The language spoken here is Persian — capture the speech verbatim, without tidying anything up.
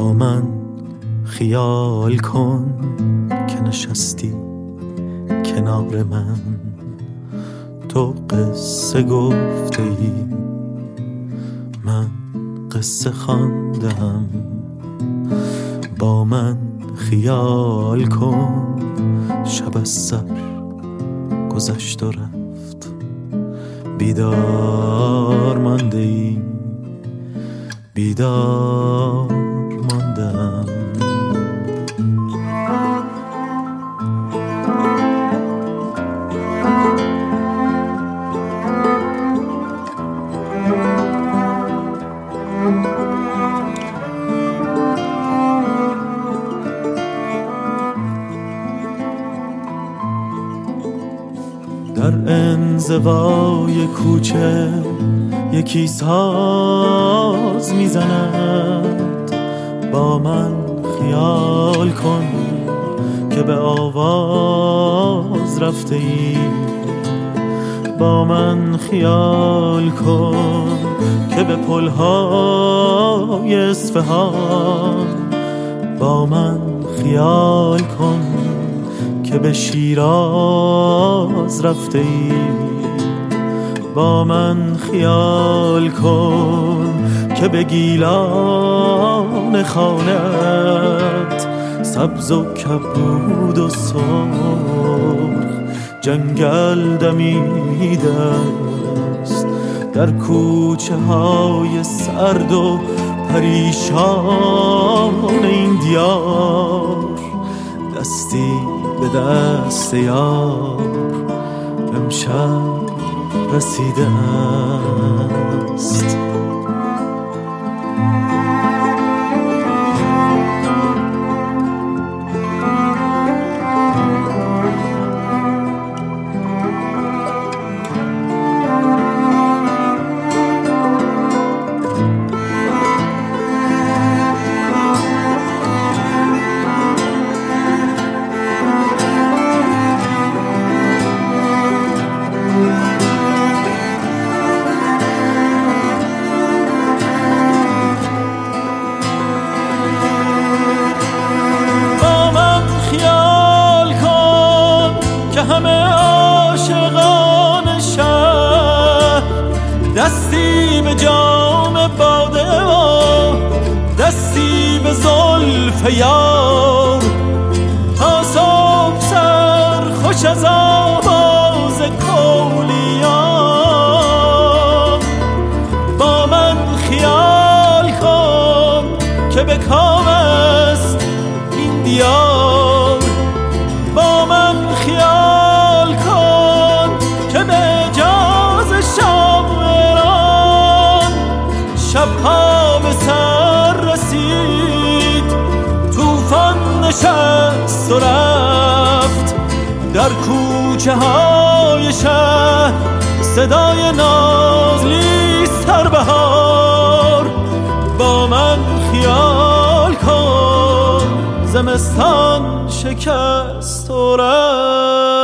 با من خیال کن که نشستی کنار من، تو قصه گفته ای من قصه خواندم. با من خیال کن شب از سر گذشت و رفت، بیدار مانده ای بیدار ماندم. در انزوای کوچه یکی ساز میزند، با من خیال کن که به آواز رفته ای. با من خیال کن که به پلهای اصفهان، با من خیال کن که به شیراز رفته ای. با من خیال کن که به گیلان خانت سبز و کبود و سرخ جنگل دمیده است. در کوچه های سرد و پریشان این دیار دستی به دست یار امشب رسیده است. همه عاشقان شهر دستی به جام باده و دستی به زلف یار، تا صبح سر خوش از آواز کولیان. با من خیال کن که به کام است این دیار. با من خیال کن که به اجاز شاعران شبها به سر رسید، طوفان نشست و رفت. در کوچه های شهر صدای نازلیست هر بهار. با من خیال کن زمستان شکست و رفت.